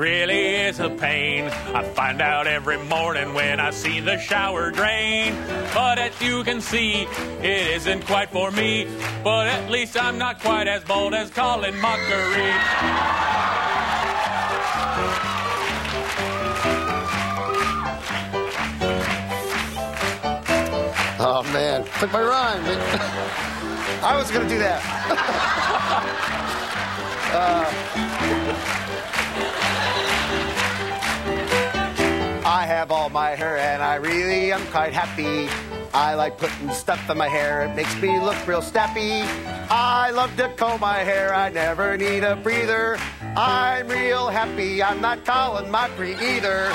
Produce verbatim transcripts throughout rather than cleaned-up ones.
really is a pain. I find out every morning when I see the shower drain. But as you can see, it isn't quite for me. But at least I'm not quite as bold as Colin Mochrie. Oh, man. Took my rhyme. I was going to do that. uh, I have all my hair, and I really am quite happy. I like putting stuff in my hair. It makes me look real snappy. I love to comb my hair. I never need a breather. I'm real happy. I'm not Colin Mochrie either.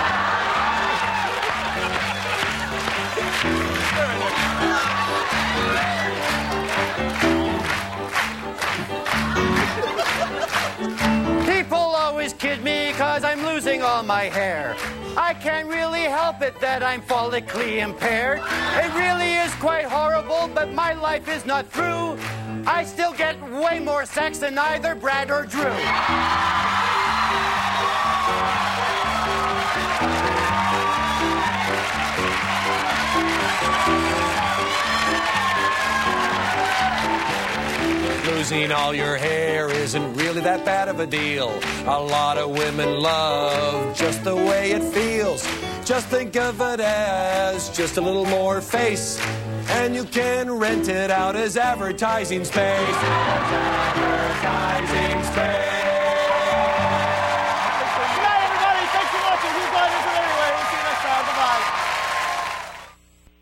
People always kid me because I'm losing all my hair. I can't really help it that I'm follically impaired. It really is quite horrible, but my life is not through. I still get way more sex than either Brad or Drew. Losing all your hair isn't really that bad of a deal. A lot of women love just the way it feels. Just think of it as just a little more face, and you can rent it out as advertising space. As advertising space.